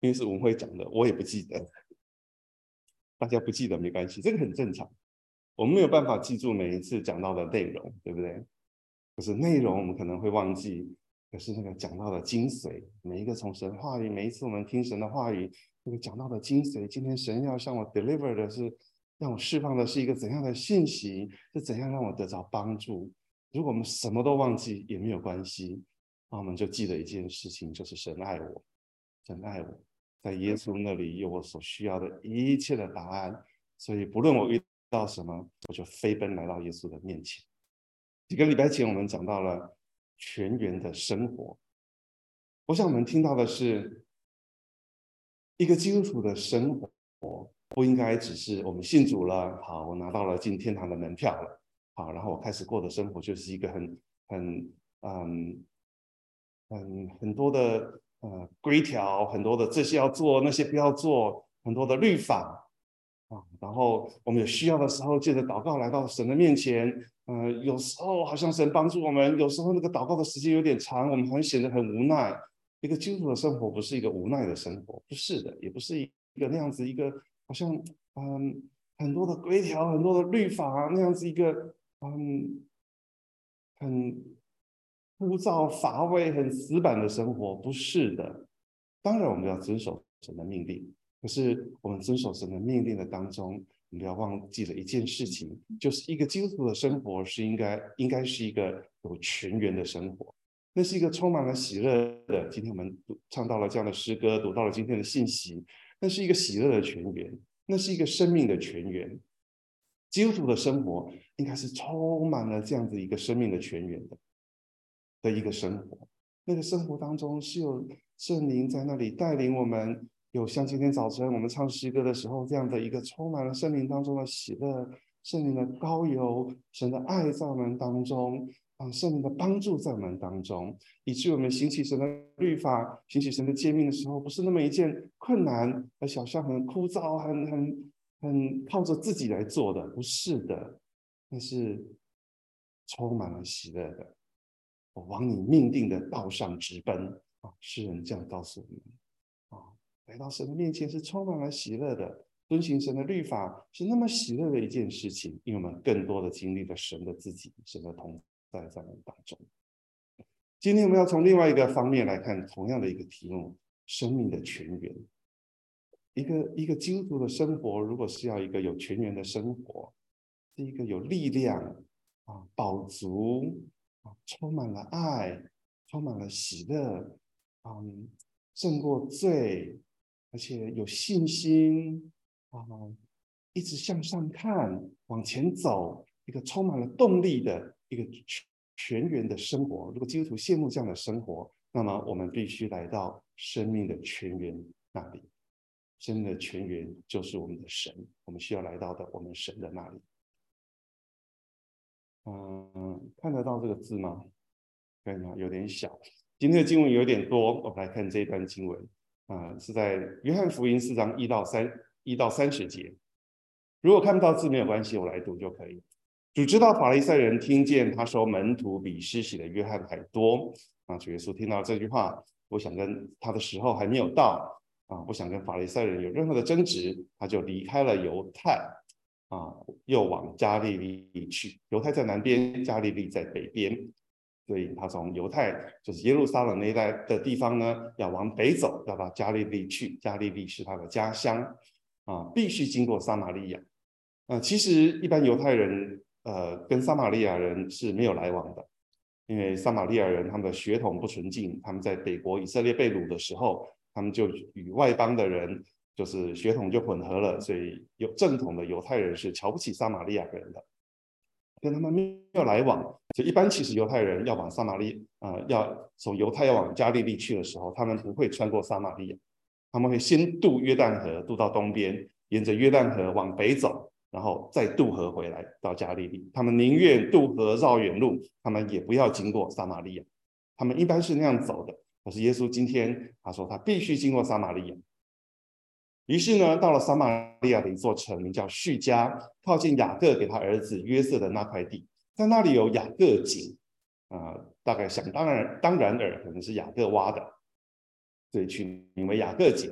因为是文慧讲的，我也不记得。大家不记得没关系，这个很正常。我们没有办法记住每一次讲到的内容，对不对？可是内容我们可能会忘记，可是那个讲到的精髓，每一个从神话语，每一次我们听神的话语，那个讲到的精髓，今天神要向我 deliver 的是，让我释放的是一个怎样的信息，是怎样让我得着帮助。如果我们什么都忘记也没有关系，那我们就记得一件事情，就是神爱我，神爱我，在耶稣那里有我所需要的一切的答案。所以不论我遇到什么，我就飞奔来到耶稣的面前。几个礼拜前我们讲到了全员的生活，我想我们听到的是一个基督徒的生活不应该只是我们信主了，好，我拿到了进天堂的门票了，好，然后我开始过的生活就是一个很多的规条，很多的这些要做，那些不要做，很多的律法。然后我们有需要的时候，借着祷告来到神的面前。有时候好像神帮助我们，有时候那个祷告的时间有点长，我们好像显得很无奈。一个基督徒的生活不是一个无奈的生活，不是的，也不是一个那样子一个好像很多的规条、很多的律法那样子一个很枯燥乏味、很死板的生活，不是的。当然，我们要遵守神的命令，可是我们遵守神的命令的当中，我们不要忘记了一件事情，就是一个基督徒的生活是应该是一个有全员的生活，那是一个充满了喜乐的。今天我们唱到了这样的诗歌，读到了今天的信息，那是一个喜乐的全员，那是一个生命的全员。基督徒的生活应该是充满了这样子一个生命的全员的一个生活。那个生活当中是有圣灵在那里带领我们，有像今天早晨我们唱诗歌的时候这样的一个充满了圣灵当中的喜乐，圣灵的膏油，神的爱在我们当中，圣灵的帮助在我们当中，以致我们行起神的律法，行起神的诫命的时候，不是那么一件困难，而好像很枯燥、很靠着自己来做的，不是的，那是充满了喜乐的。我往你命定的道上直奔啊！诗人这样告诉我们啊，来到神的面前是充满了喜乐的，遵行神的律法是那么喜乐的一件事情，因为我们更多的经历了神的自己，神的同在我们当中。今天我们要从另外一个方面来看同样的一个题目：生命的全员。一个基督徒的生活，如果是要一个有全员的生活，是一个有力量饱足充满了爱，充满了喜乐，胜过罪，而且有信心一直向上看，往前走，一个充满了动力的一个全员的生活。如果基督徒羡慕这样的生活，那么我们必须来到生命的全员那里。生命的全员就是我们的神，我们需要来到的我们神的那里。看得到这个字吗？看吗？有点小。今天的经文有点多，我们来看这一段经文是在约翰福音4章1到30节。如果看不到字没有关系，我来读就可以。主知道法利赛人听见他说门徒比施洗的约翰还多主耶稣听到这句话，我想跟他的时候还没有到不想跟法利赛人有任何的争执，他就离开了犹太又往加利利去。犹太在南边，加利利在北边，所以他从犹太就是耶路撒冷那一带的地方呢，要往北走，要到加利利去。加利利是他的家乡必须经过撒玛利亚。其实一般犹太人跟撒玛利亚人是没有来往的，因为撒玛利亚人他们的血统不纯净，他们在北国以色列被掳的时候，他们就与外邦的人就是血统就混合了，所以有正统的犹太人是瞧不起撒玛利亚人的，跟他们没有来往。所以一般其实犹太人要往要从犹太要往加利利去的时候，他们不会穿过撒玛利亚，他们会先渡约旦河，渡到东边，沿着约旦河往北走，然后再渡河回来到加利利。他们宁愿渡河绕远路，他们也不要经过撒玛利亚。他们一般是那样走的。可是耶稣今天他说他必须经过撒玛利亚。于是呢，到了撒玛利亚的一座城，名叫叙加，靠近雅各给他儿子约瑟的那块地，在那里有雅各井大概想当然尔，可能是雅各挖的，所以取名为雅各井。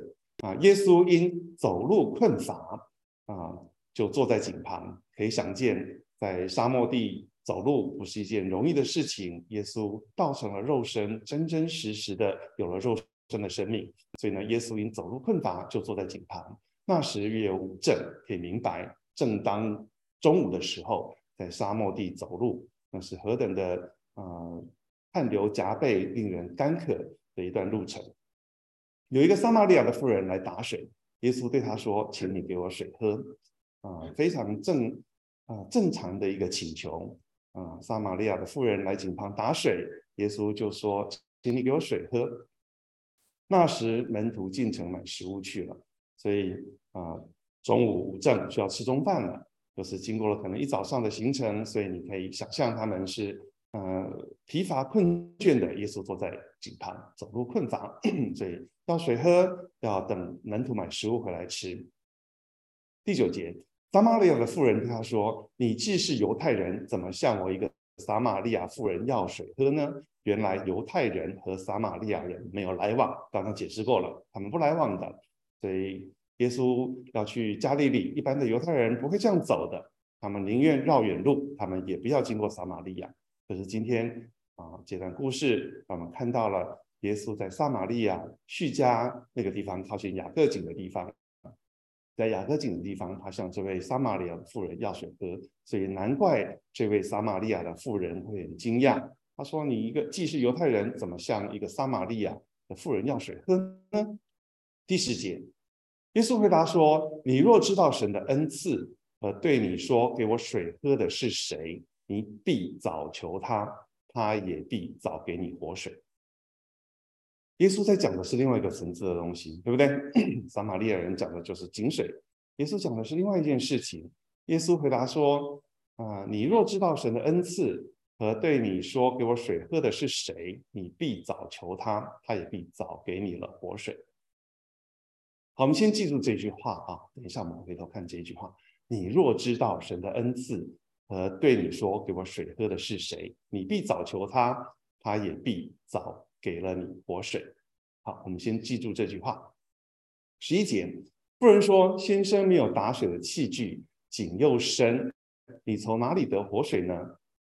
耶稣因走路困乏就坐在井旁。可以想见，在沙漠地走路不是一件容易的事情。耶稣道成了肉身，真真实实的有了肉身的生命。所以呢，耶稣因走路困乏，就坐在井旁。那时约有午正，可以明白，正当中午的时候，在沙漠地走路，那是何等的汗流浃背、令人干渴的一段路程。有一个撒玛利亚的妇人来打水，耶稣对她说：“请你给我水喝。”非常正常的一个请求。撒玛利亚的妇人来井旁打水，耶稣就说：“请你给我水喝。”那时门徒进城买食物去了，所以中午午正就要吃中饭了，就是经过了可能一早上的行程，所以你可以想象他们是疲乏困倦的。耶稣坐在井旁走路困乏，所以要水喝，要等门徒买食物回来吃。第9节，撒玛利亚的妇人对他说：“你既是犹太人，怎么向我一个撒玛利亚妇人要水喝呢？”原来犹太人和撒玛利亚人没有来往，刚刚解释过了，他们不来往的。所以耶稣要去加利利，一般的犹太人不会这样走的，他们宁愿绕远路，他们也不要经过撒玛利亚。可是今天这段故事我们看到了耶稣在撒玛利亚叙加那个地方，靠近雅各井的地方。在雅各井的地方，他向这位撒玛利亚的妇人要水喝，所以难怪这位撒玛利亚的妇人会很惊讶。他说：“你一个既是犹太人，怎么向一个撒玛利亚的妇人要水喝呢？”第10节，耶稣回答说：“你若知道神的恩赐和对你说给我水喝的是谁，你必早求他，他也必早给你活水。”耶稣在讲的是另外一个层次的东西，对不对？撒玛利亚人讲的就是井水，耶稣讲的是另外一件事情。耶稣回答说：“你若知道神的恩赐和对你说给我水喝的是谁，你必早求他，他也必早给你了活水。”好，我们先记住这句话等一下我们回头看这句话：“你若知道神的恩赐和对你说给我水喝的是谁，你必早求他，他也必早给了你活水。”好，我们先记住这句话。11节，妇人说：“先生没有打水的器具，井又深，你从哪里得活水呢？”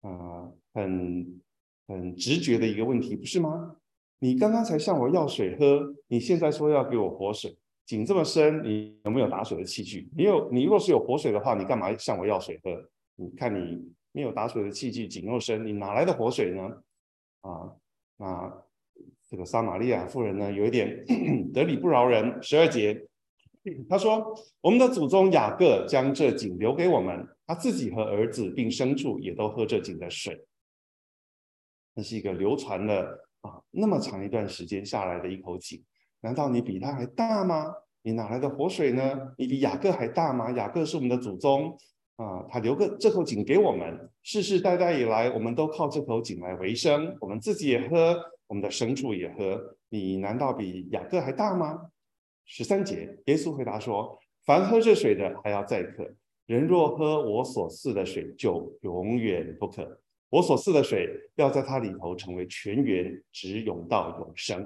很直觉的一个问题，不是吗？你刚刚才向我要水喝，你现在说要给我活水，井这么深，你有没有打水的器具？你若是有活水的话，你干嘛向我要水喝？你看你没有打水的器具，井又深，你哪来的活水呢？那这个撒玛利亚妇人呢，有一点得理不饶人。12节，他说：“我们的祖宗雅各将这井留给我们，他自己和儿子并牲畜也都喝这井的水。”那是一个流传了那么长一段时间下来的一口井。难道你比他还大吗？你哪来的活水呢？你比雅各还大吗？雅各是我们的祖宗他留个这口井给我们，世世代代以来，我们都靠这口井来为生，我们自己也喝，我们的牲畜也喝。你难道比雅各还大吗？13节，耶稣回答说：“凡喝这水的还要再渴，人若喝我所赐的水，就永远不渴。我所赐的水要在它里头成为泉源，直涌到永生。”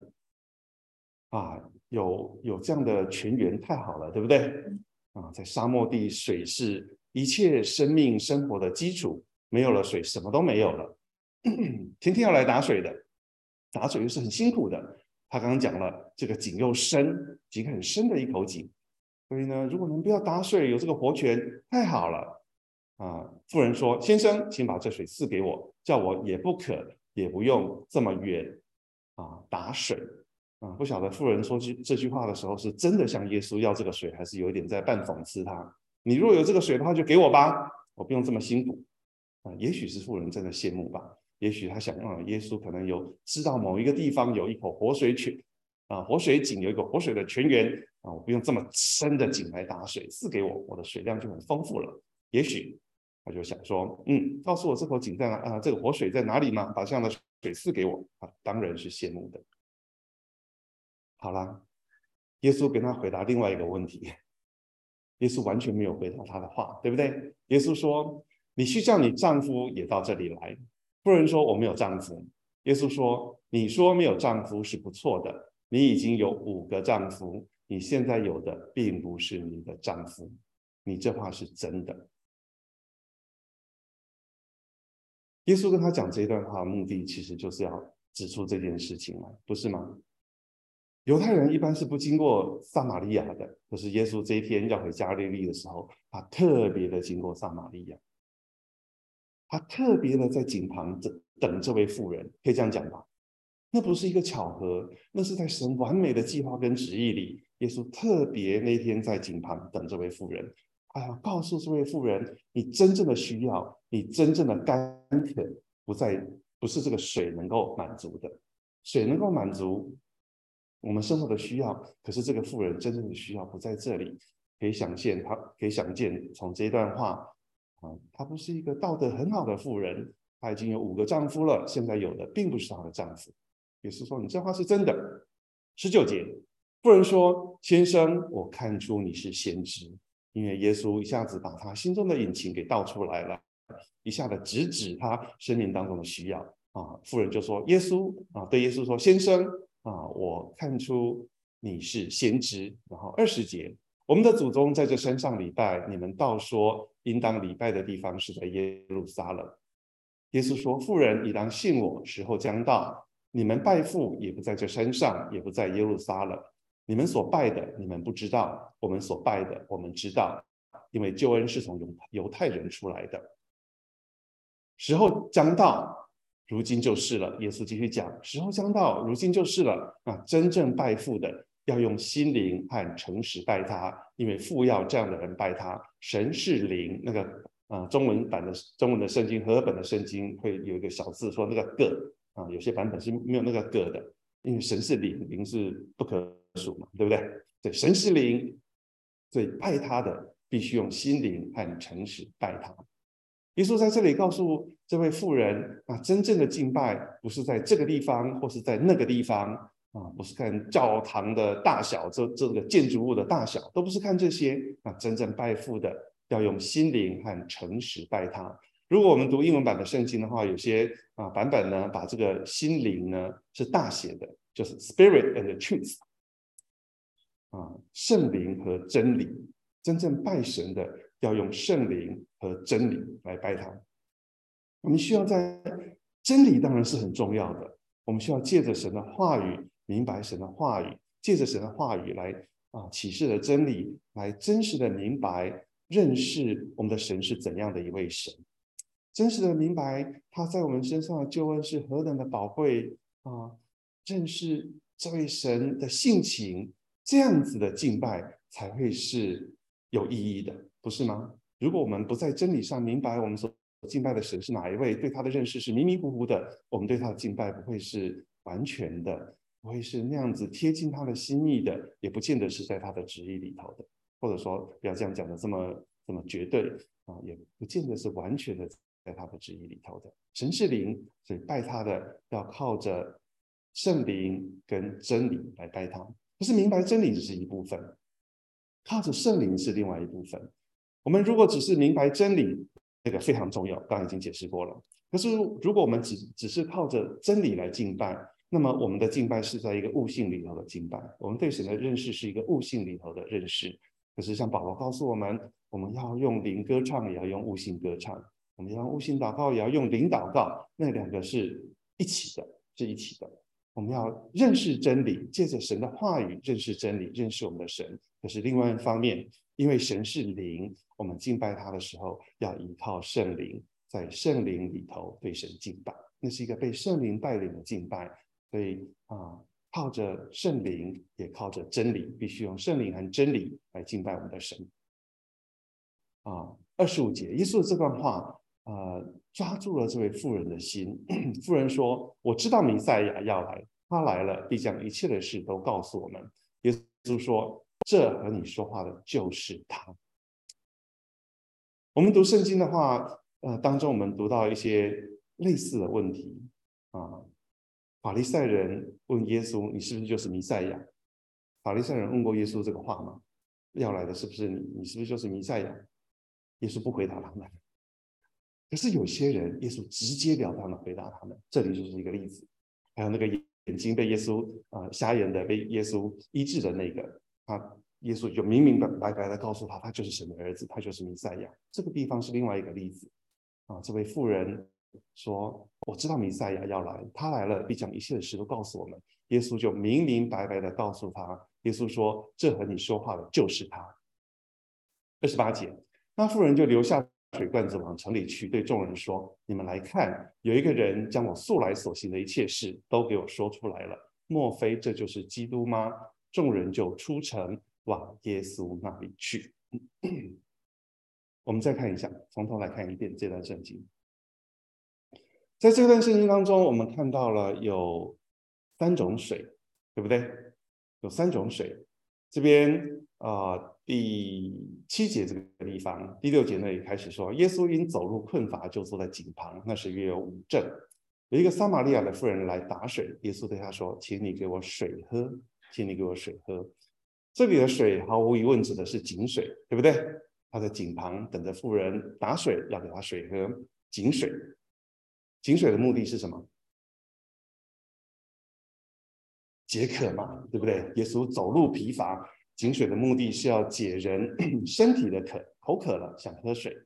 有这样的泉源太好了，对不对？在沙漠地，水是一切生命生活的基础，没有了水，什么都没有了。天天要来打水的，打水又是很辛苦的。他刚刚讲了，这个井又深，井很深的一口井，所以呢，如果能不要打水，有这个活泉，太好了。妇人说：“先生，请把这水赐给我，叫我也不渴，也不用这么远打水。”不晓得妇人说这句话的时候，是真的向耶稣要这个水，还是有一点在半讽刺他？你若有这个水的话，就给我吧，我不用这么辛苦。也许是妇人真的羡慕吧，也许他想耶稣可能有知道某一个地方有一口活水泉活水井，有一个活水的泉源我不用这么深的井来打水，赐给我，我的水量就很丰富了。也许他就想说，告诉我这口井在哪这个活水在哪里吗？把这样的水赐给我当然是羡慕的。好啦，耶稣跟他回答另外一个问题，耶稣完全没有回答他的话，对不对？耶稣说：“你去叫你丈夫也到这里来。”妇人说：“我没有丈夫。”耶稣说：“你说没有丈夫是不错的，你已经有5个丈夫， 你现在有的并不是你的丈夫。你这话是真的。耶稣跟他讲这段话的目的，其实就是要指出这件事情来，不是吗？犹太人一般是不经过撒玛利亚的，可是耶稣这一天要回加利利的时候，他特别的经过撒玛利亚，他特别的在井旁等这位妇人，可以这样讲吧？那不是一个巧合，那是在神完美的计划跟旨意里，耶稣特别那天在井旁等这位妇人，他要告诉这位妇人，你真正的需要，你真正的干渴，不是这个水能够满足的，水能够满足我们生活的需要，可是这个妇人真正的需要不在这里。可以想见从这段话她不是一个道德很好的妇人，她已经有5个丈夫了，现在有的并不是她的丈夫。也是说，你这话是真的。19节，妇人说：“先生，我看出你是先知。”因为耶稣一下子把他心中的隐情给道出来了，一下子直指他生命当中的需要妇人就说：“耶稣对耶稣说，先生我看出你是先知。”然后20节，我们的祖宗在这山上礼拜，你们倒说应当礼拜的地方是在耶路撒冷。耶稣说：“妇人，你当信我，时候将到，你们拜父也不在这山上，也不在耶路撒冷。你们所拜的，你们不知道；我们所拜的，我们知道，因为救恩是从犹太人出来的。时候将到，如今就是了。”耶稣继续讲：“时候将到，如今就是了。真正拜父的，要用心灵和诚实拜他，因为父要这样的人拜他。神是灵。”那个中文的圣经和合本的圣经会有一个小字说那个个有些版本是没有那个个的，因为神是灵，灵是不可数嘛，对不对？对，神是灵，所以拜他的必须用心灵和诚实拜他。耶稣在这里告诉这位妇人真正的敬拜不是在这个地方或是在那个地方不是看教堂的大小，这个建筑物的大小，都不是看这些真正拜父的要用心灵和诚实拜他。如果我们读英文版的圣经的话，有些版本呢把这个心灵呢是大写的，就是 Spirit and Truth 圣灵和真理。真正拜神的要用圣灵和真理来拜他。我们需要在真理当然是很重要的，我们需要借着神的话语明白神的话语，借着神的话语来启示的真理，来真实的明白认识我们的神是怎样的一位神，真实的明白他在我们身上的救恩是何等的宝贵认识这位神的性情，这样子的敬拜才会是有意义的，不是吗？如果我们不在真理上明白我们所敬拜的神是哪一位，对他的认识是迷迷糊糊的，我们对他的敬拜不会是完全的，不会是那样子贴近他的心意的，也不见得是在他的旨意里头的。或者说不要这样讲的这么绝对也不见得是完全的在他的旨意里头的。神是灵，所以拜他的要靠着圣灵跟真理来拜他。不是明白真理只是一部分，靠着圣灵是另外一部分。我们如果只是明白真理，那个非常重要，刚刚已经解释过了。可是如果我们只是靠着真理来敬拜，那么我们的敬拜是在一个悟性里头的敬拜，我们对神的认识是一个悟性里头的认识。可是像保罗告诉我们，我们要用灵歌唱，也要用悟性歌唱；我们要用悟性祷告，也要用灵祷告。那两个是一起的，是一起的。我们要认识真理，借着神的话语认识真理，认识我们的神。可是另外一方面，因为神是灵，我们敬拜他的时候要依靠圣灵，在圣灵里头对神敬拜，那是一个被圣灵带领的敬拜。所以靠着圣灵也靠着真理，必须用圣灵和真理来敬拜我们的神25节，耶稣的这段话抓住了这位妇人的心。妇人说：“我知道弥赛亚要来，他来了，必将一切的事都告诉我们。”耶稣说：“这和你说话的就是他。”我们读圣经的话，当中我们读到一些类似的问题法利赛人问耶稣：“你是不是就是弥赛亚？”法利赛人问过耶稣这个话吗？要来的是不是你？你是不是就是弥赛亚？耶稣不回答他们。可是有些人，耶稣直截了当的回答他们。这里就是一个例子。还有那个眼睛被耶稣瞎眼的被耶稣医治的那个耶稣就明明白白的告诉他，他就是神的儿子，他就是弥赛亚。这个地方是另外一个例子这位妇人说：“我知道弥赛亚要来，他来了，必将一切的事都告诉我们。”耶稣就明明白白的告诉他，耶稣说：“这和你说话的就是他。”28节，那妇人就留下水罐子往城里去，对众人说：“你们来看，有一个人将我素来所行的一切事都给我说出来了，莫非这就是基督吗？”众人就出城往耶稣那里去。我们再看一下，从头来看一遍这段圣经。在这段圣经当中，我们看到了有3种水，对不对？有3种水。这边第7节这个地方，第6节那里开始说，耶稣因走路困乏，就坐在井旁，那时约有5正。有一个撒玛利亚的妇人来打水，耶稣对他说：“请你给我水喝，请你给我水喝。”这里的水毫无疑问指的是井水，对不对？他在井旁等着妇人打水，要给他水喝。井水，井水的目的是什么？解渴嘛，对不对？耶稣走路疲乏，井水的目的是要解人身体的渴，口渴了想喝水。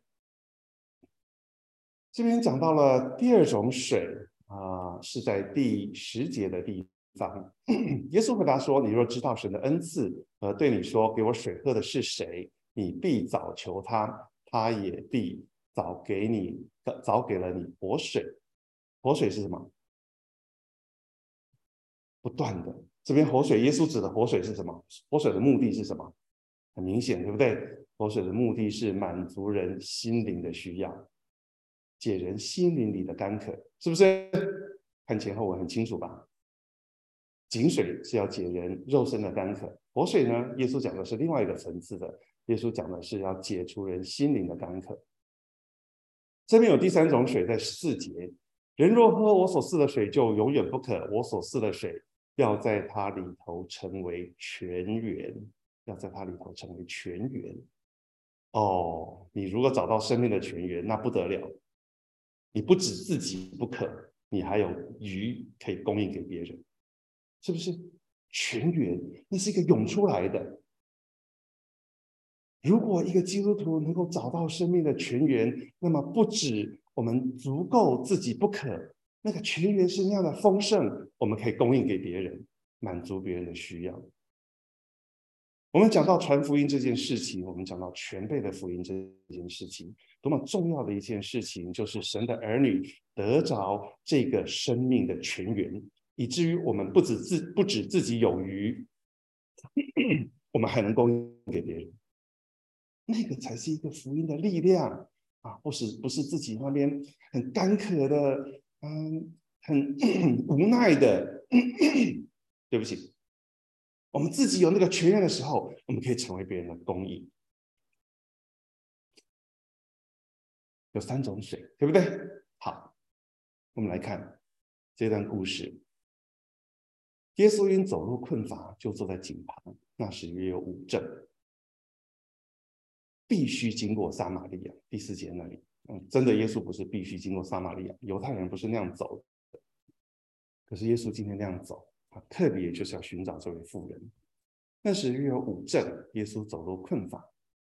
这边讲到了第2种水是在第10节的地方。耶稣回答说：“你若知道神的恩赐和对你说给我水喝的是谁，你必早求他，他也必早给了你活水。”活水是什么？不断的。这边活水，耶稣指的活水是什么？活水的目的是什么？很明显，对不对？活水的目的是满足人心灵的需要，解人心灵里的干渴，是不是？看前后文很清楚吧？井水是要解人肉身的干渴，活水呢，耶稣讲的是另外一个层次的，耶稣讲的是要解除人心灵的干渴。这边有第3种水，在14节，人若喝我所赐的水，就永远不渴。我所赐的水，要在它里头成为泉源，要在它里头成为泉源。你如果找到生命的泉源，那不得了，你不止自己不渴，你还有鱼可以供应给别人，是不是？泉源那是一个涌出来的。如果一个基督徒能够找到生命的泉源，那么不止我们足够自己不渴，那个泉源是那样的丰盛，我们可以供应给别人，满足别人的需要。我们讲到传福音这件事情，我们讲到全备的福音这件事情，多么重要的一件事情，就是神的儿女得着这个生命的泉源，以至于我们不止自己有余，我们还能供应给别人。那个才是一个福音的力量不是自己那边很干渴的，很无奈的。对不起，我们自己有那个泉源的时候，我们可以成为别人的供应。有3种水，对不对？好，我们来看这段故事。耶稣因走路困乏，就坐在井旁，那时约有5正。必须经过撒玛利亚，第4节那里，真的耶稣不是必须经过撒玛利亚，犹太人不是那样走的，可是耶稣今天那样走，他特别就是要寻找这位妇人。那时约有5正，耶稣走路困乏，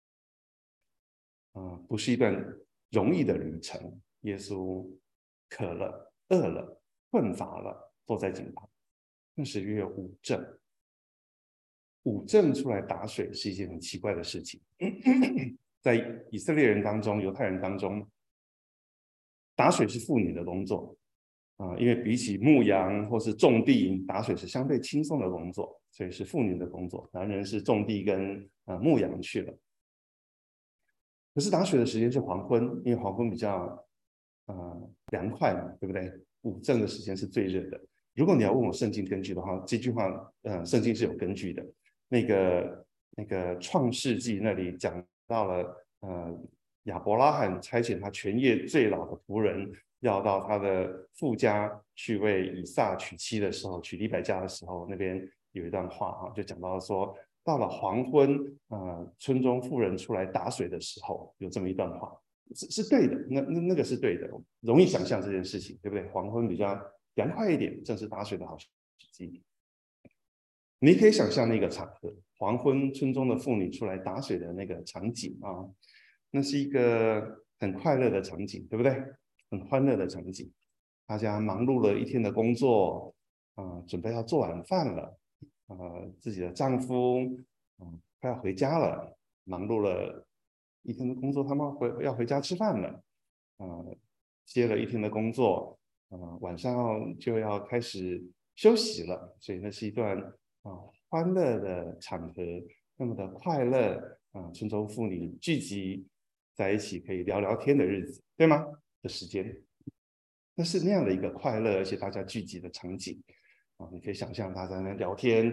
不是一段容易的旅程。耶稣渴了、饿了、困乏了，坐在井旁。那时约有5正，5正出来打水是一件很奇怪的事情。在以色列人当中，犹太人当中，打水是妇女的工作因为比起牧羊或是种地，打水是相对轻松的工作，所以是妇女的工作。男人是种地跟牧羊去了。可是打水的时间是黄昏，因为黄昏比较凉快嘛，对不对？5正的时间是最热的。如果你要问我圣经根据的话，这句话圣经是有根据的。那个创世纪那里讲到了亚伯拉罕差遣他全业最老的仆人要到他的父家去为以撒娶妻的时候，娶利百加的时候，那边有一段话就讲到说，到了黄昏村中妇人出来打水的时候，有这么一段话，是对的，那个是对的，容易想象这件事情，对不对？黄昏比较凉快一点，正是打水的好时机。 你可以想象那个场合，黄昏村中的妇女出来打水的那个场景啊，那是一个很快乐的场景，对不对？很欢乐的场景，大家忙碌了一天的工作准备要做晚饭了，自己的丈夫快要回家了，忙碌了一天的工作，他们要回家吃饭了，接了一天的工作，晚上就要开始休息了，所以那是一段欢乐的场合，那么的快乐村中妇女聚集在一起可以聊聊天的日子，对吗？的时间，那是那样的一个快乐，而且大家聚集的场景你可以想象大家在那聊天，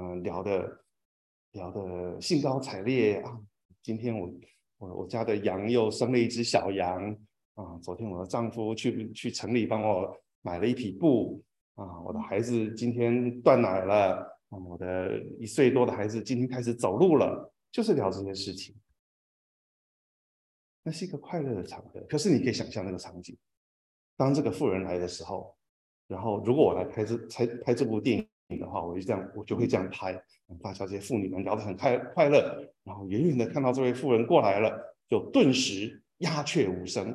聊得兴高采烈今天我家的羊又生了一只小羊昨天我的丈夫去城里帮我买了一匹布我的孩子今天断奶了我的1岁多的孩子今天开始走路了，就是聊这些事情。那是一个快乐的场合，可是你可以想象那个场景，当这个妇人来的时候，然后如果我来拍这部电影的话，我就会这样拍，大家这些妇女们聊得很快乐，然后远远的看到这位妇人过来了，就顿时鸦雀无声，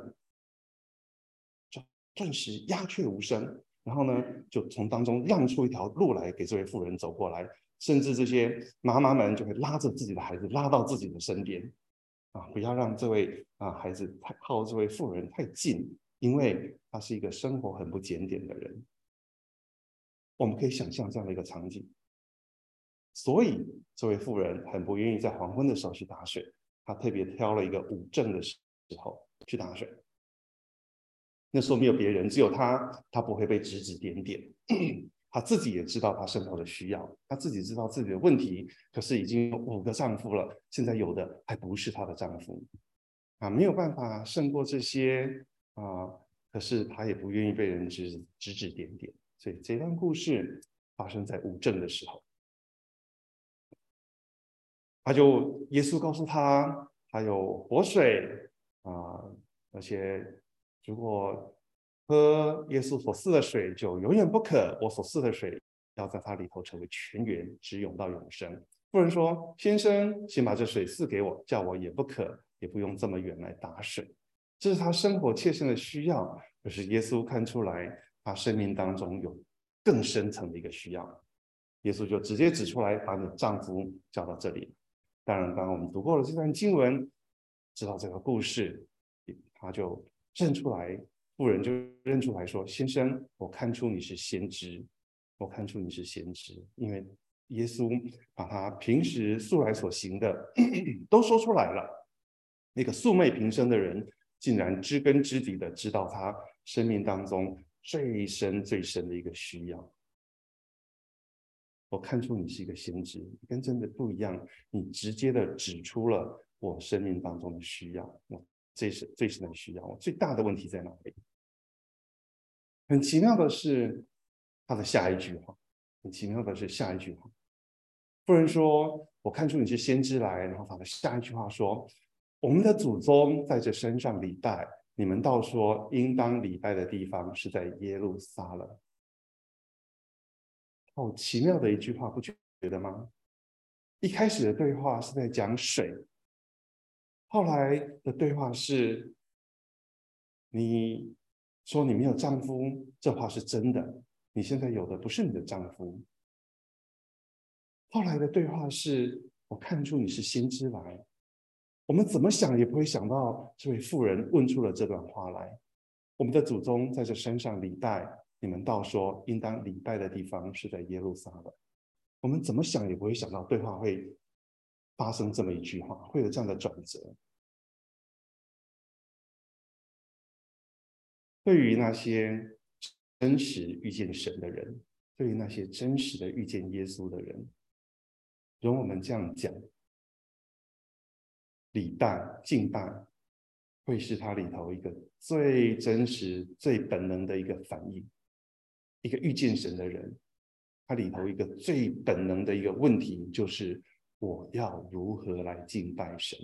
然后呢，就从当中让出一条路来给这位妇人走过来，甚至这些妈妈们就会拉着自己的孩子拉到自己的身边不要让这位孩子靠这位妇人太近，因为他是一个生活很不检点的人。我们可以想象这样的一个场景，所以这位妇人很不愿意在黄昏的时候去打水，她特别挑了一个午正的时候去打水。那时候没有别人，只有他不会被指指点点。他自己也知道他生活的需要，他自己知道自己的问题，可是已经有5个丈夫了，现在有的还不是她的丈夫没有办法胜过这些可是他也不愿意被人指指点点，所以这段故事发生在午正的时候，耶稣告诉他，他有活水而且如果喝耶稣所赐的水，就永远不渴。我所赐的水要在它里头成为泉源，直涌到永生。妇人说：“先生，请把这水赐给我，叫我也不渴，也不用这么远来打水。”这是他生活切身的需要，可是耶稣看出来他生命当中有更深层的一个需要，耶稣就直接指出来，把你的丈夫叫到这里。当然，刚刚我们读过了这段经文，知道这个故事，他就认出来，妇人就认出来说：“先生，我看出你是先知，我看出你是先知，因为耶稣把他平时素来所行的都说出来了。那个素昧平生的人，竟然知根知底的知道他生命当中最深最深的一个需要。我看出你是一个先知，跟真的不一样，你直接的指出了我生命当中的需要，我最深的需要，我最大的问题在哪里？很奇妙的是，他的下一句话，很奇妙的是下一句话，妇人说：“我看出你是先知来。”然后他的下一句话说：“我们的祖宗在这山上礼拜，你们倒说应当礼拜的地方是在耶路撒冷。”好奇妙的一句话，不觉得吗？一开始的对话是在讲水，后来的对话是你说你没有丈夫，这话是真的，你现在有的不是你的丈夫。后来的对话是我看出你是先知来，我们怎么想也不会想到这位妇人问出了这段话来。我们的祖宗在这山上礼拜，你们倒说应当礼拜的地方是在耶路撒冷。我们怎么想也不会想到对话会发生这么一句话，会有这样的转折。对于那些真实遇见神的人，对于那些真实的遇见耶稣的人，容我们这样讲，礼拜敬拜会是它里头一个最真实最本能的一个反应。一个遇见神的人，他里头一个最本能的一个问题就是我要如何来敬拜神。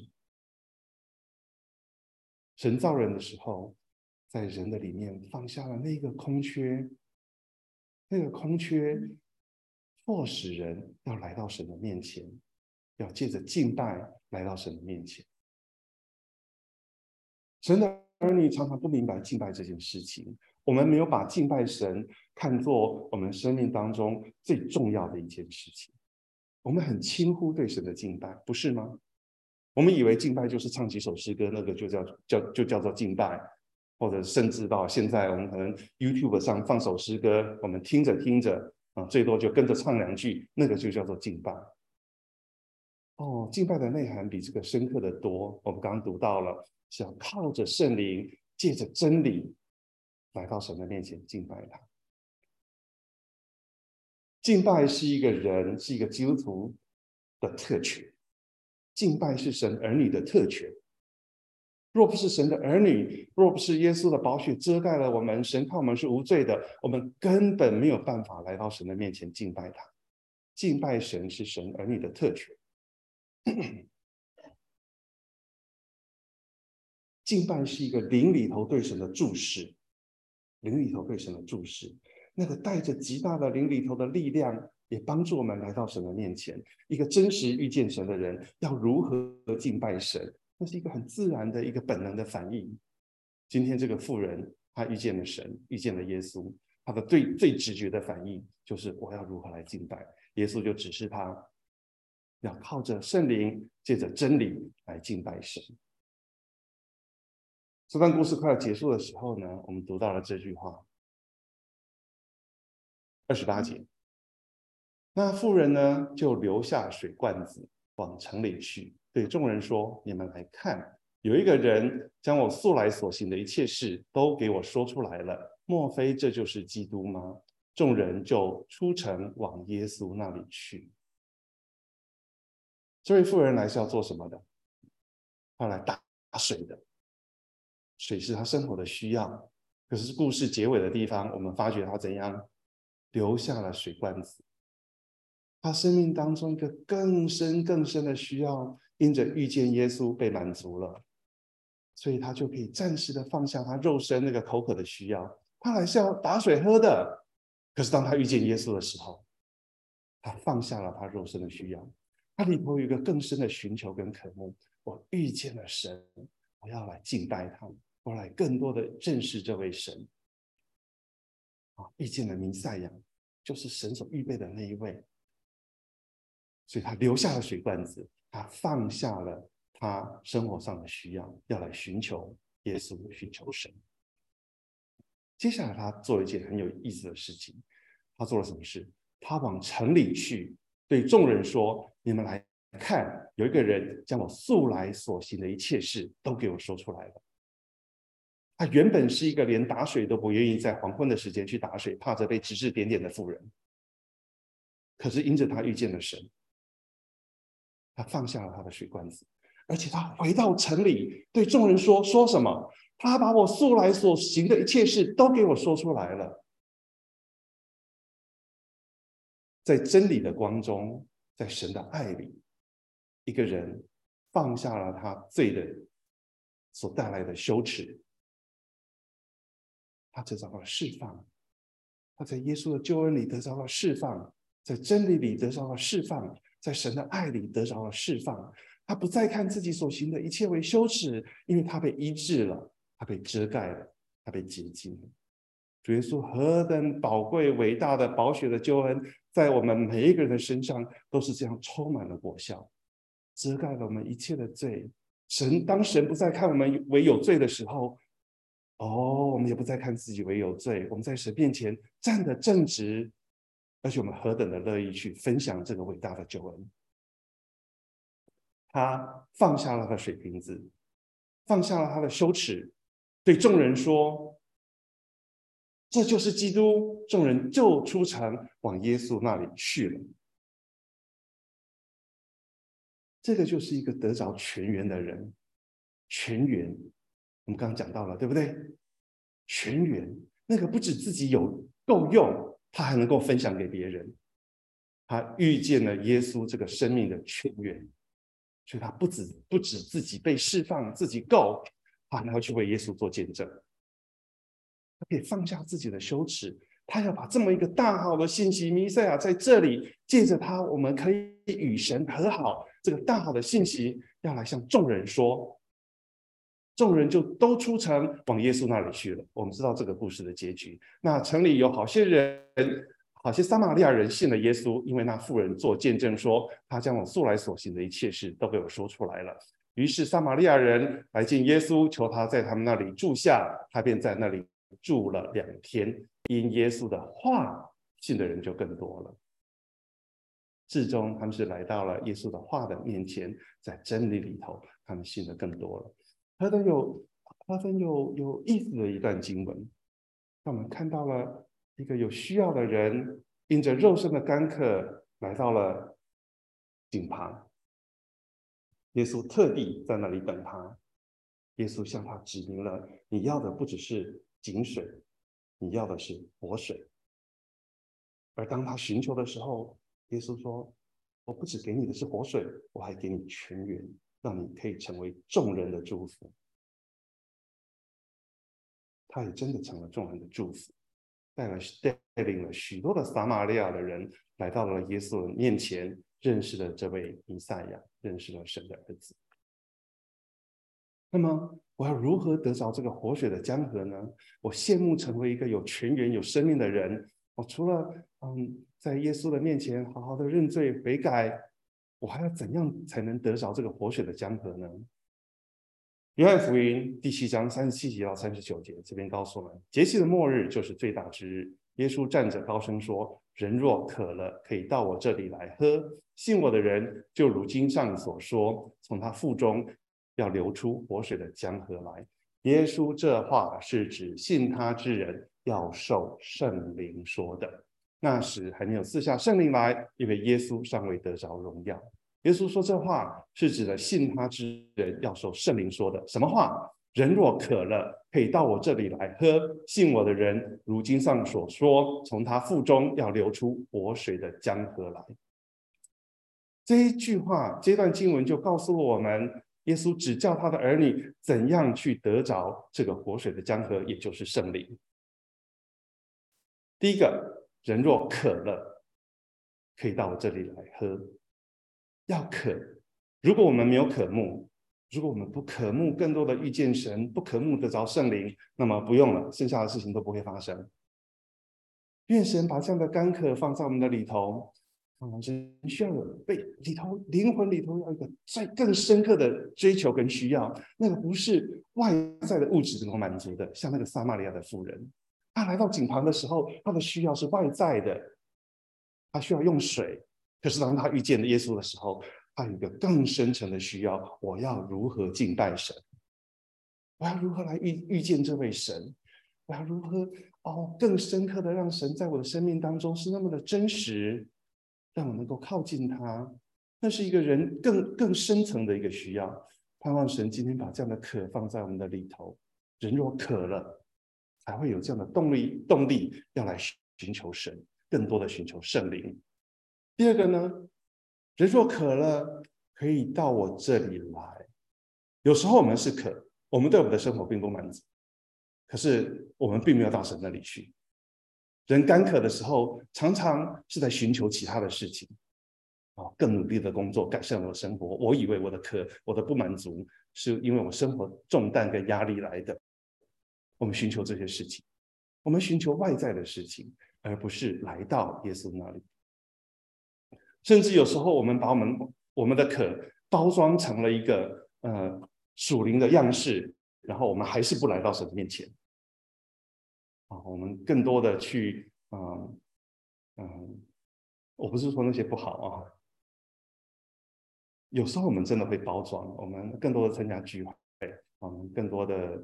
神造人的时候，在人的里面放下了那个空缺，那个空缺迫使人要来到神的面前，要借着敬拜来到神的面前。神的儿女常常不明白敬拜这件事情，我们没有把敬拜神看作我们生命当中最重要的一件事情，我们很轻忽对神的敬拜，不是吗？我们以为敬拜就是唱几首诗歌，那个就叫做敬拜，或者甚至到现在我们可能 YouTube 上放首诗歌，我们听着听着最多就跟着唱两句，那个就叫做敬拜。敬拜的内涵比这个深刻的多。我们刚刚读到了，是要靠着圣灵，借着真理来到神的面前敬拜他。敬拜是一个人，是一个基督徒的特权，敬拜是神儿女的特权。若不是神的儿女，若不是耶稣的宝血遮盖了我们，神看我们是无罪的，我们根本没有办法来到神的面前敬拜他。敬拜神是神儿女的特权。敬拜是一个灵里头对神的注视，灵里头对神的注视，那个带着极大的灵里头的力量，也帮助我们来到神的面前。一个真实遇见神的人，要如何敬拜神？那是一个很自然的一个本能的反应。今天这个妇人，她遇见了神，遇见了耶稣，她的最直觉的反应就是我要如何来敬拜。耶稣就指示她要靠着圣灵，借着真理来敬拜神。这段故事快要结束的时候呢，我们读到了这句话，28节。那妇人呢，就留下水罐子，往城里去，对众人说：“你们来看，有一个人将我素来所行的一切事都给我说出来了，莫非这就是基督吗？”众人就出城往耶稣那里去。这位妇人来是要做什么的？她来打水的。水是他生活的需要，可是故事结尾的地方，我们发觉他怎样留下了水罐子。他生命当中一个更深更深的需要，因着遇见耶稣被满足了，所以他就可以暂时的放下他肉身那个口渴的需要。他还是要打水喝的，可是当他遇见耶稣的时候，他放下了他肉身的需要，他里头有一个更深的寻求跟渴慕。我遇见了神，我要来敬拜他，我来更多的认识这位神。遇见了弥赛亚，就是神所预备的那一位。所以他留下了水罐子，他放下了他生活上的需要，要来寻求耶稣，寻求神。接下来他做了一件很有意思的事情。他做了什么事？他往城里去，对众人说：“你们来看，有一个人将我素来所行的一切事都给我说出来了。”他原本是一个连打水都不愿意在黄昏的时间去打水，怕着被指指点点的妇人。可是因着他遇见了神，他放下了他的水罐子，而且他回到城里，对众人说什么？他把我素来所行的一切事都给我说出来了。在真理的光中，在神的爱里，一个人放下了他罪的所带来的羞耻，他得到了释放。他在耶稣的救恩里得到了释放，在真理里得到了释放，在神的爱里得到了释放。他不再看自己所行的一切为羞耻，因为他被医治了，他被遮盖了，他被洁净了。主耶稣何等宝贵伟大的宝血的救恩，在我们每一个人的身上都是这样充满了果效，遮盖了我们一切的罪。当神不再看我们为有罪的时候，我们也不再看自己为有罪，我们在神面前站得正直，而且我们何等的乐意去分享这个伟大的救恩。他放下了他的水瓶子，放下了他的羞耻，对众人说：“这就是基督。”众人就出城往耶稣那里去了。这个就是一个得着全员的人，全员。我们刚刚讲到了，对不对？全员，那个不止自己有够用，他还能够分享给别人。他遇见了耶稣这个生命的全员，所以他不止自己被释放，自己够，他还要去为耶稣做见证。他可以放下自己的羞耻， 他要把这么一个大好的信息，弥赛亚在这里，借着他，我们可以与神和好。这个大好的信息要来向众人说，众人就都出城往耶稣那里去了。我们知道这个故事的结局。那城里有好些人，好些撒玛利亚人信了耶稣，因为那妇人做见证说，他将我素来所行的一切事都给我说出来了。于是撒玛利亚人来见耶稣，求他在他们那里住下，他便在那里住了2天。因耶稣的话，信的人就更多了。至终他们是来到了耶稣的话的面前，在真理里头，他们信的更多了。何等有意思的一段经文，让我们看到了一个有需要的人，因着肉身的干渴来到了井旁，耶稣特地在那里等他。耶稣向他指明了，你要的不只是井水，你要的是活水。而当他寻求的时候，耶稣说，我不只给你的是活水，我还给你泉源，让你可以成为众人的祝福。他也真的成了众人的祝福，带领了许多的撒玛利亚的人来到了耶稣的面前，认识了这位弥赛亚，认识了神的儿子。那么我要如何得着这个活水的江河呢？我羡慕成为一个有泉源、有生命的人。我除了在耶稣的面前好好的认罪悔改，我还要怎样才能得着这个活水的江河呢？约翰福音第7章37节到39节，这边告诉我们，节期的末日就是最大之日。耶稣站着高声说：“人若渴了，可以到我这里来喝。信我的人，就如经上所说，从他腹中要流出活水的江河来。”耶稣这话是指信他之人要受圣灵说的。那时还没有赐下圣灵来，因为耶稣尚未得着荣耀。耶稣说这话是指的信他之人要受圣灵说的。什么话？人若渴了，可以到我这里来喝。信我的人，如经上所说，从他腹中要流出活水的江河来。这一句话，这段经文就告诉了我们，耶稣指教他的儿女怎样去得着这个活水的江河，也就是圣灵。第一个，人若渴了，可以到我这里来喝。要渴，如果我们没有渴慕，如果我们不渴慕更多的遇见神，不渴慕得着圣灵，那么不用了，剩下的事情都不会发生。愿神把这样的干渴放在我们的里头，人需要有被里头灵魂里头要一个再更深刻的追求跟需要，那个不是外在的物质能够满足的，像那个撒玛利亚的妇人，她来到井旁的时候，她的需要是外在的，她需要用水。可是当她遇见了耶稣的时候，她有一个更深层的需要：我要如何敬拜神？我要如何来遇见这位神？我要如何更深刻的让神在我的生命当中是那么的真实，让我能够靠近他？那是一个人更深层的一个需要。盼望神今天把这样的渴放在我们的里头。人若渴了，才会有这样的动力要来寻求神，更多的寻求圣灵。第二个呢，人若渴了，可以到我这里来。有时候我们是渴，我们对我们的生活并不满足，可是我们并没有到神那里去。人干渴的时候，常常是在寻求其他的事情，更努力的工作，改善我的生活。我以为我的渴，我的不满足，是因为我生活重担跟压力来的。我们寻求这些事情，我们寻求外在的事情，而不是来到耶稣那里。甚至有时候，我们把我们的渴包装成了一个属灵的样式，然后我们还是不来到神的面前。我们更多的去我不是说那些不好啊，有时候我们真的会包装，我们更多的参加聚会，我们更多的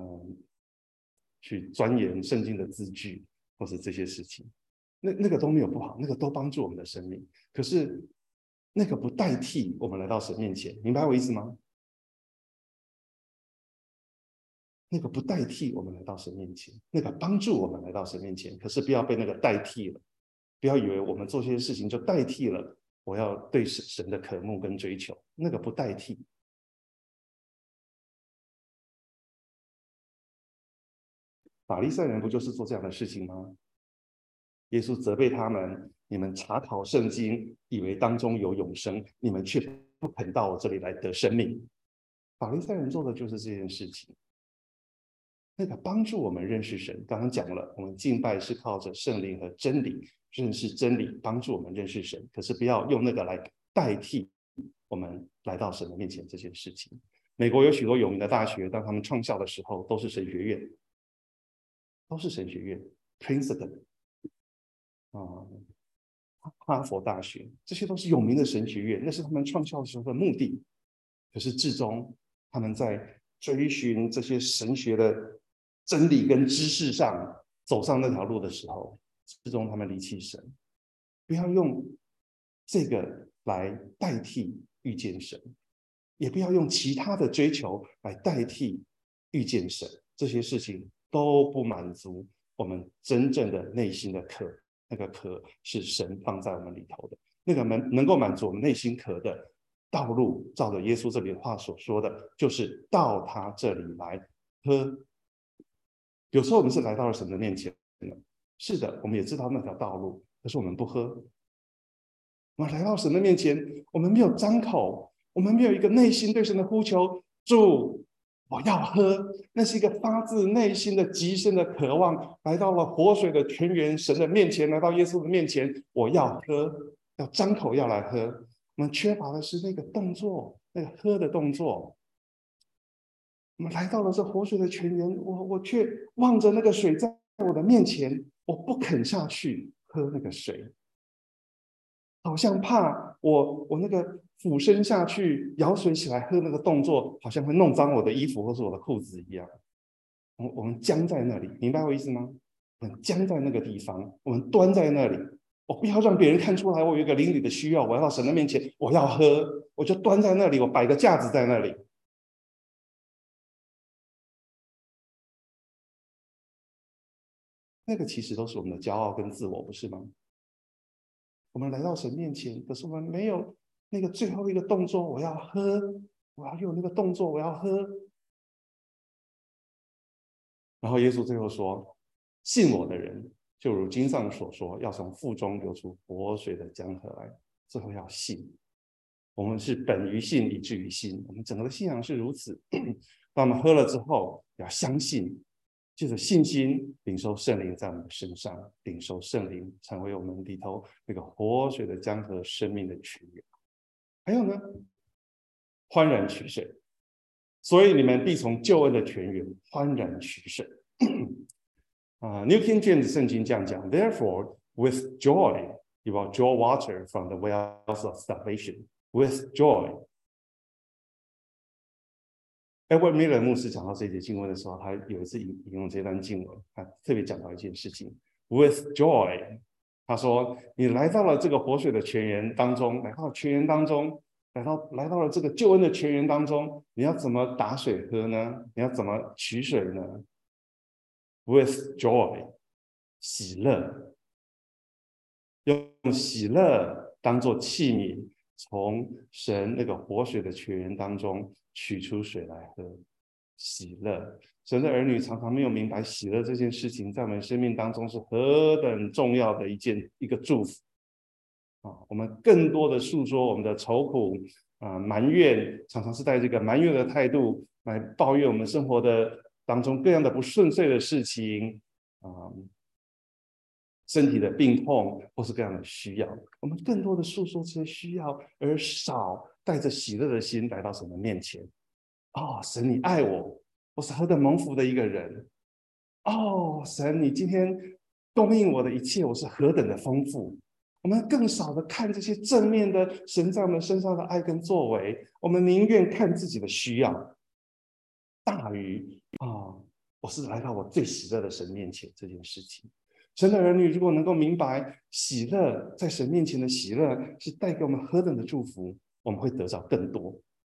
去钻研圣经的字句，或是这些事情，那个都没有不好，那个都帮助我们的生命。可是那个不代替我们来到神面前，明白我意思吗？那个不代替我们来到神面前，那个帮助我们来到神面前，可是不要被那个代替了。不要以为我们做这些事情就代替了我要对神的渴慕跟追求，那个不代替。法利赛人不就是做这样的事情吗？ 耶稣责备他们：你们查考圣经，以为当中有永生，你们却不肯到我这里来得生命。法利赛人做的就是这件事情。那个帮助我们认识神，刚刚讲了，我们敬拜是靠着圣灵和真理，认识真理，帮助我们认识神。可是不要用那个来代替我们来到神的面前这件事情。美国有许多有名的大学，当他们创校的时候，都是神学院，都是神学院 ，Princeton 哈佛大学，这些都是有名的神学院，那是他们创校的时候的目的。可是至终他们在追寻这些神学的真理跟知识上走上那条路的时候，最终他们离弃神。不要用这个来代替遇见神，也不要用其他的追求来代替遇见神。这些事情都不满足我们真正的内心的渴，那个渴是神放在我们里头的，那个能够满足我们内心渴的道路，照着耶稣这里的话所说的，就是到他这里来喝。有时候我们是来到了神的面前，是的，我们也知道那条道路，可是我们不喝。我们来到神的面前，我们没有张口，我们没有一个内心对神的呼求，主，我要喝。那是一个发自内心的极深的渴望，来到了活水的泉源神的面前，来到耶稣的面前，我要喝，要张口要来喝。我们缺乏的是那个动作，那个喝的动作。我们来到了这活水的泉源，我却望着那个水在我的面前，我不肯下去喝那个水，好像怕我那个俯身下去舀水起来喝那个动作，好像会弄脏我的衣服或是我的裤子一样。我们僵在那里，明白我意思吗？我们僵在那个地方，我们端在那里，我不要让别人看出来我有一个邻里的需要，我要到神的面前，我要喝，我就端在那里，我摆个架子在那里。那个其实都是我们的骄傲跟自我，不是吗？我们来到神面前，可是我们没有那个最后一个动作，我要喝，我要有那个动作，我要喝。然后耶稣最后说：“信我的人，就如经上所说，要从腹中流出活水的江河来。”最后要信，我们是本于信，以至于信。我们整个的信仰是如此。当我们喝了之后，要相信。借着信心领受圣灵在我们的身上，领受圣灵成为我们里头那个活水的江河生命的泉源。还有呢，欢然取水，所以你们必从救恩的泉源欢然取水。New King James 圣经这样讲 ：Therefore, with joy you will draw water from the wells of salvation. With joy. Edward Miller 牧师讲到这节经文的时候，他有一次引用这段经文，他特别讲到一件事情 ：With joy， 他说：“你来到了这个活水的泉源当中，来到泉源当中，来到了这个救恩的泉源当中，你要怎么打水喝呢？你要怎么取水呢 ？With joy， 喜乐，用喜乐当作器皿，从神那个活水的泉源当中。”取出水来喝，喜乐。神的儿女常常没有明白喜乐这件事情，在我们生命当中是何等重要的一个祝福我们更多的诉说我们的愁苦埋怨，常常是带这个埋怨的态度来抱怨我们生活的当中各样的不顺遂的事情身体的病痛或是各样的需要，我们更多的诉说这些需要，而少带着喜乐的心来到神的面前。神你爱我，我是何等蒙福的一个人。神你今天供应我的一切，我是何等的丰富。我们更少的看这些正面的神在我们身上的爱跟作为，我们宁愿看自己的需要，大于我是来到我最喜乐的神面前这件事情。神的儿女如果能够明白喜乐，在神面前的喜乐是带给我们何等的祝福，我们会得到更多，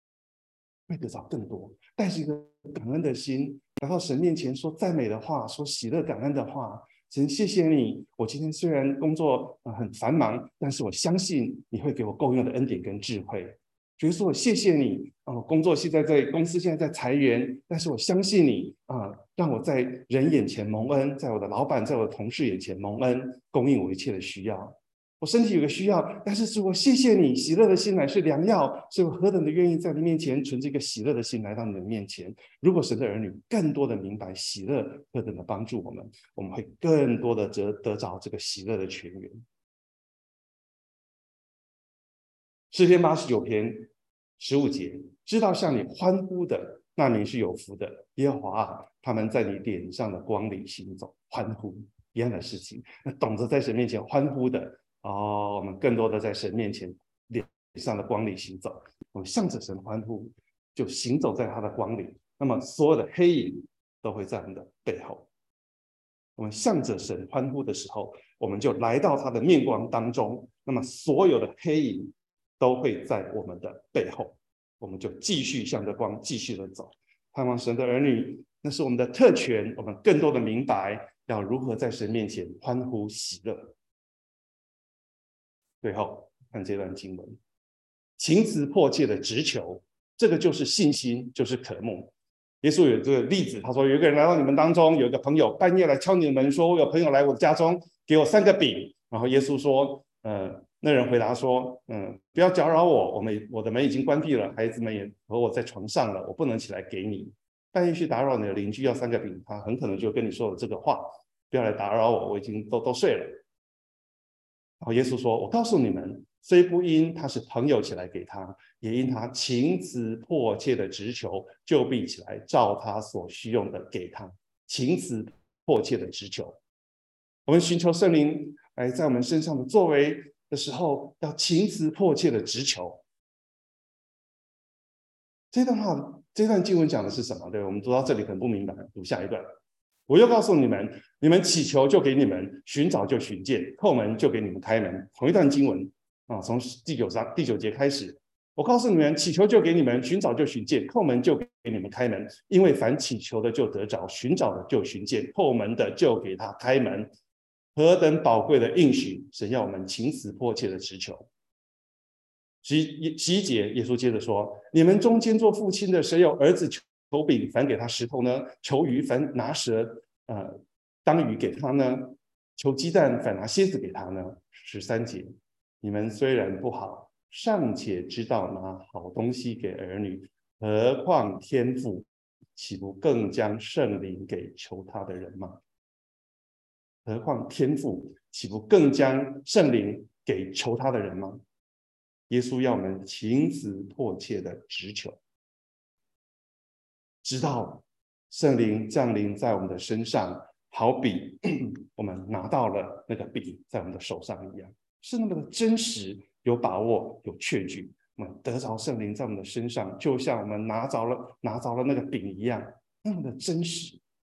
带着一个感恩的心来到神面前，说赞美的话，说喜乐感恩的话。神谢谢你，我今天虽然工作很繁忙，但是我相信你会给我够用的恩典跟智慧。比如说我谢谢你工作现在在公司现在在裁员，但是我相信你让我在人眼前蒙恩，在我的老板，在我的同事眼前蒙恩，供应我一切的需要。我身体有个需要，但是主，我谢谢你，喜乐的心乃是良药，所以我何等的愿意在你面前存这个喜乐的心来到你的面前。如果神的儿女更多的明白喜乐何等的帮助我们，我们会更多的得着这个喜乐的泉源。诗篇89篇15节，知道向你欢呼的那民是有福的，耶和华啊，他们在你脸上的光里行走，欢呼一样的事情。那懂得在神面前欢呼的我们更多的在神面前脸上的光里行走，我们向着神欢呼，就行走在他的光里，那么所有的黑影都会在我们的背后。我们向着神欢呼的时候，我们就来到他的面光当中，那么所有的黑影都会在我们的背后，我们就继续向着光继续的走。盼望神的儿女，那是我们的特权，我们更多的明白要如何在神面前欢呼喜乐。最后看这段经文，情辞迫切的直求，这个就是信心，就是渴慕。耶稣有这个例子，他说有一个人来到你们当中，有一个朋友半夜来敲你的门，说我有朋友来我的家中，给我3个饼。然后耶稣说那人回答说不要搅扰我，我的门已经关闭了，孩子们也和我在床上了，我不能起来给你。半夜去打扰你的邻居要3个饼，他很可能就跟你说了这个话，不要来打扰我，我已经都睡了。然后耶稣说，我告诉你们，虽不因他是朋友起来给他，也因他情辞迫切的直求，就必起来照他所需用的给他。情辞迫切的直求，我们寻求圣灵来在我们身上的作为的时候，要情辞迫切的直求。这段经文讲的是什么？对，我们读到这里很不明白，读下一段。我又告诉你们，你们祈求就给你们，寻找就寻见，叩门就给你们开门。同一段经文从第9节开始。我告诉你们，祈求就给你们，寻找就寻见，叩门就给你们开门。因为凡祈求的就得着，寻找的就寻见，叩门的就给他开门。何等宝贵的应许！神要我们情辞迫切的直求。11节，耶稣接着说：你们中间做父亲的，谁有儿子求饼，反给他石头呢？求鱼，反拿蛇当鱼给他呢？求鸡蛋，反拿蝎子给他呢？13节，你们虽然不好，尚且知道拿好东西给儿女，何况天父岂不更将圣灵给求他的人吗？何况天父岂不更将圣灵给求他的人吗？耶稣要我们情辞迫切的直求，直到圣灵降临在我们的身上，好比我们拿到了那个饼在我们的手上一样，是那么的真实、有把握、有确据。我们得着圣灵在我们的身上，就像我们拿着了那个饼一样，那么的真实。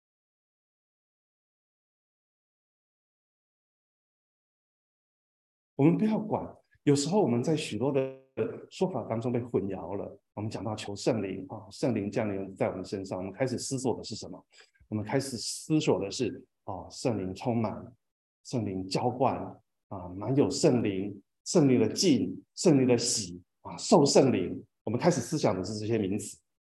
我们不要管，有时候我们在许多的说法当中被混淆了。我们讲到求圣灵圣灵降临在我们身上，我们开始思索的是什么？我们开始思索的是圣灵充满，圣灵浇灌满有圣灵的浸，圣灵的洗受圣灵。我们开始思想的是这些名词。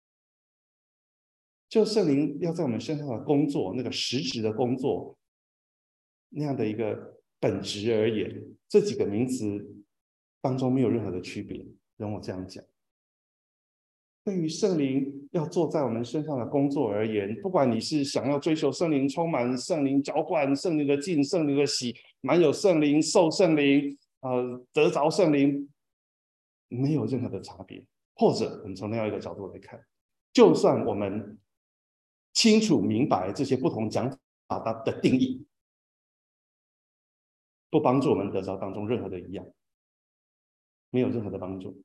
就圣灵要在我们身上的工作，那个实质的工作，那样的一个本质而言，这几个名词当中没有任何的区别。容我这样讲，对于圣灵要做在我们身上的工作而言，不管你是想要追求圣灵充满、圣灵浇灌、圣灵的浸、圣灵的洗、满有圣灵、受圣灵得着圣灵，没有任何的差别。或者我们从另外一个角度来看，就算我们清楚明白这些不同讲法的定义，不帮助我们得着当中任何的一样，没有任何的帮助。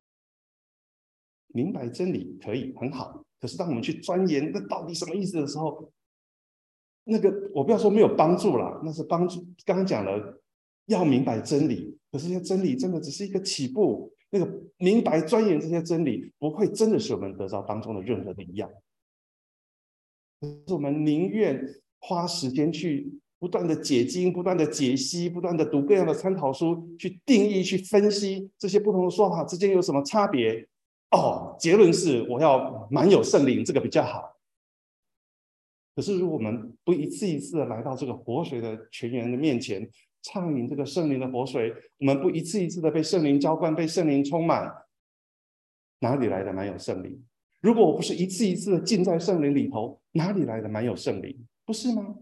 明白真理可以很好，可是当我们去钻研那到底什么意思的时候，那个我不要说没有帮助啦，那是帮助。刚刚讲了要明白真理，可是这些真理真的只是一个起步。那个明白钻研这些真理，不会真的使我们得着当中的任何的一样。可是我们宁愿花时间去不断的解经、不断的解析、不断的读各样的参考书，去定义、去分析这些不同的说法之间有什么差别。结论是我要满有圣灵，这个比较好。 可是如果我们不一次一次的来到这个活水的泉源的面前，畅饮这个圣灵的活水，我们不一次一次的被圣灵浇灌，被圣灵充满，哪里来的满有圣灵？如果我不是一次一次的浸在圣灵里头，哪里来的满有圣灵？不是吗？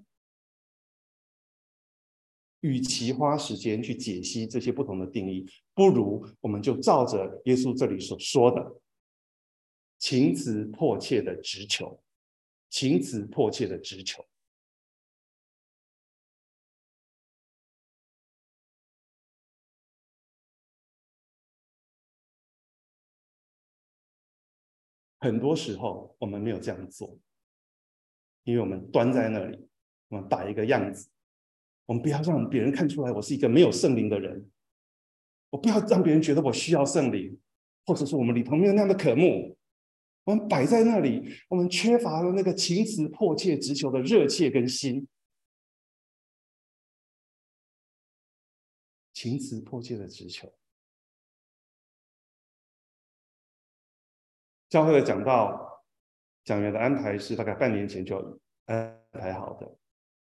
与其花时间去解析这些不同的定义，不如我们就照着耶稣这里所说的，情辞迫切的直求，情辞迫切的直求。很多时候我们没有这样做，因为我们端在那里，我们摆一个样子，我们不要让别人看出来我是一个没有圣灵的人，我不要让别人觉得我需要圣灵，或者说我们里头没有那样的渴慕。我们摆在那里，我们缺乏了那个情辞迫切直求的热切跟心，情辞迫切的直求。教会的讲道，讲员的安排是大概半年前就安排好的。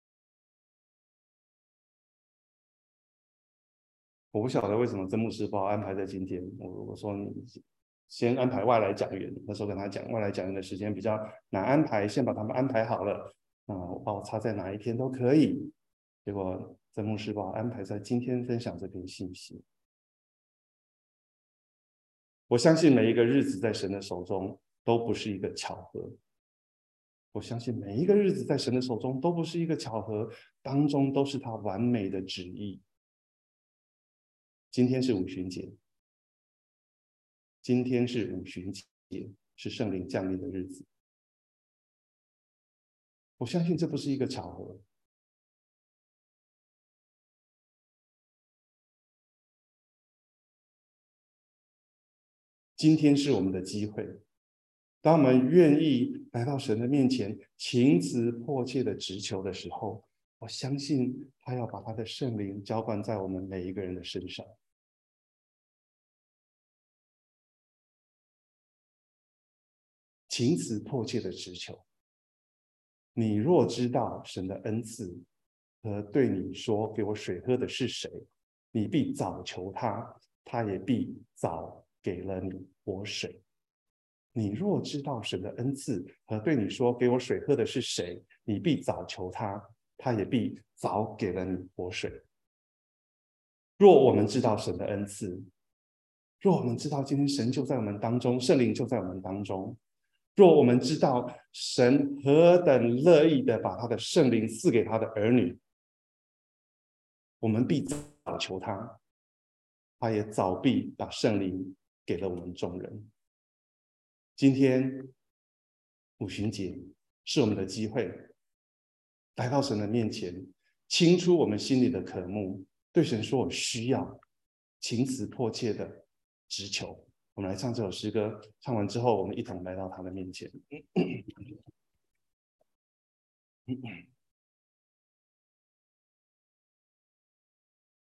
我不晓得为什么曾牧师把我安排在今天。我说你先安排外来讲员，那时候跟他讲外来讲员的时间比较难安排，先把他们安排好了。我把我插在哪一天都可以。结果曾牧师把我安排在今天分享这篇信息。我相信每一个日子在神的手中都不是一个巧合。我相信每一个日子在神的手中都不是一个巧合，当中都是他完美的旨意。今天是五旬节，今天是五旬节，是圣灵降临的日子。我相信这不是一个巧合。今天是我们的机会，当我们愿意来到神的面前，情辞迫切的直求的时候，我相信他要把他的圣灵浇灌在我们每一个人的身上。情辞迫切的直求。你若知道神的恩赐和对你说给我水喝的是谁，你必早求他，他也必早给了你活水。你若知道神的恩赐和对你说给我水喝的是谁，你必早求他，他也必早给了你活水。若我们知道神的恩赐，若我们知道今天神就在我们当中，圣灵就在我们当中，若我们知道神何等乐意的把他的圣灵赐给他的儿女，我们必早求他，他也早必把圣灵给了我们众人。今天五旬节是我们的机会，来到神的面前，倾出我们心里的渴慕，对神说我需要，情辞迫切的直求。我们来唱这首诗歌，唱完之后我们一同来到他的面前。